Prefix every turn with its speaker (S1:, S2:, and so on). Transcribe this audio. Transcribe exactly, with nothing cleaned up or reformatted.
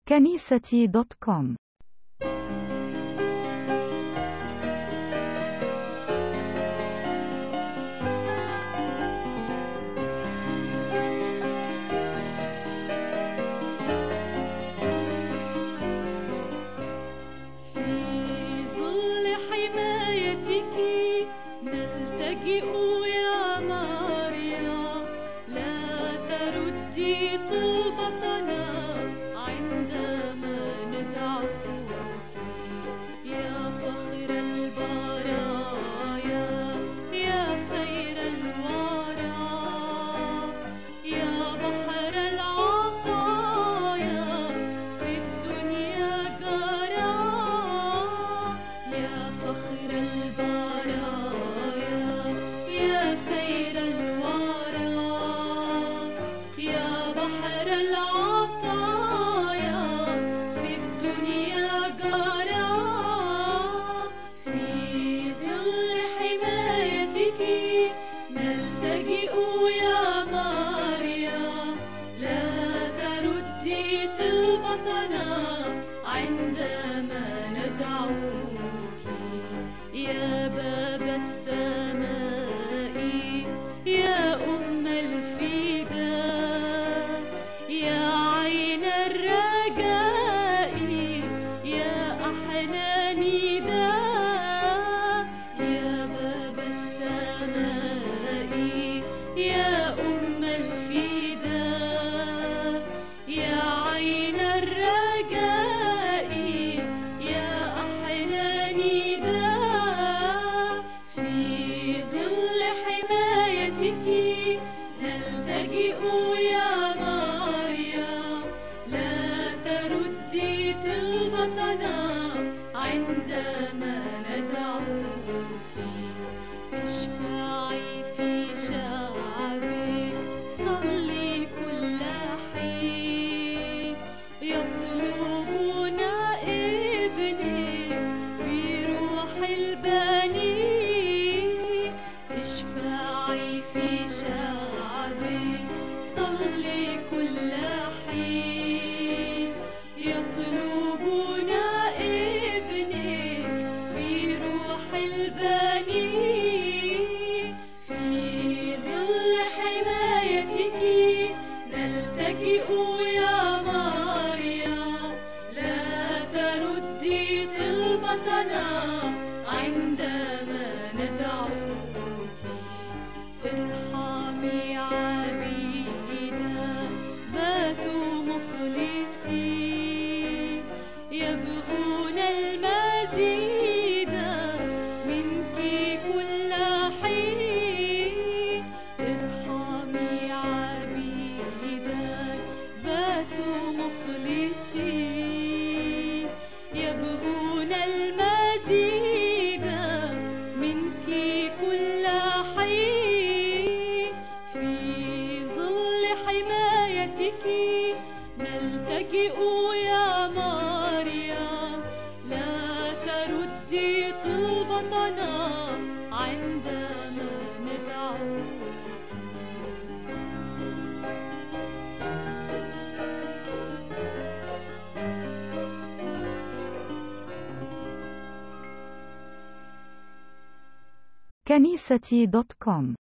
S1: كنيستي دوت كوم.
S2: نلتجئ يا ماريا، لا تردي طلبتنا عندما ندعوك. يا فخر البرايا، يا خير الورى، يا بحر العطايا في الدنيا جرى. يا فخر البرايا، نلتجئ يا ماريا، لا تردي طلبتنا عندما ندعوك. يا باب السماء، يا أم الفداء، يا عين الرجاء، يا أحلى نداء. يا باب السماء، يا أم الفداء، يا عين الرجاء، يا أحلى نداء. في ظل حمايتك نلتجئ يا ماريا، لا تردي طلبتنا عندما ندعوك. اشفعي في شعبك، صلي كل حين، يطلبون ابنك بروح البنين. اشفعي في شعبك، صلي كل حين، يطلبون ابنك بروح البنين. في ظل حمايتك نلتجئ يا ماريا، لا تردي طلبتنا عندما ندعوك. ارحمي عبيدا باتوا مخلصين، يبغون المزيد منك كل حين. ارحمي عبيدا باتوا مخلصين، يبغون المزيد منك كل حين. في ظل حمايتك نلتجئ يا ماريا، لا تردي طلبتنا عندما ندعوك.
S1: كنيستي دوت كوم.